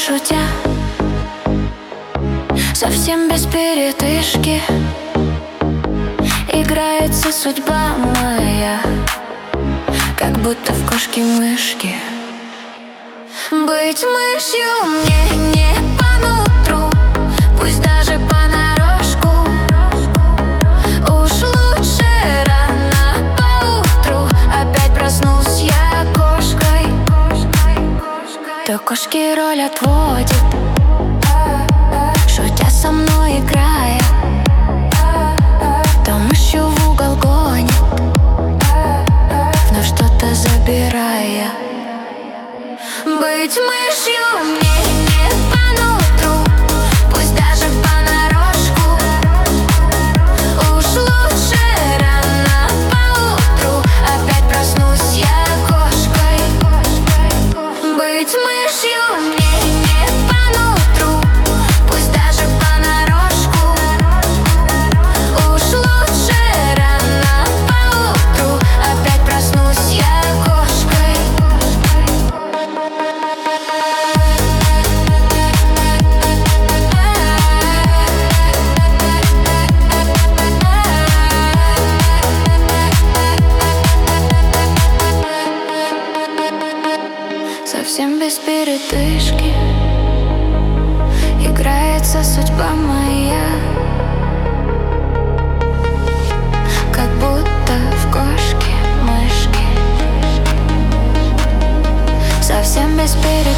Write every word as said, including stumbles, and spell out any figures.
шутя, совсем без передышки, играется судьба моя, как будто в кошки-мышки. Быть мышью мне не по нутру, пусть даже понарошку. Уж лучше рано поутру, опять проснулась я кошкой. То кошки роль отводит, шутя со мной играя, то мышью в угол гонит, вновь что-то забирая. Быть мышью мне не по нутру, пусть даже понарошку. Уж лучше рано поутру, опять проснусь я кошкой. Быть мышью мне не по нутру, пусть даже понарошку. Уж лучше рано поутру, опять проснусь я кошкой. Совсем без передышки играется судьба моя, как будто в кошки-мышки. Совсем без передышки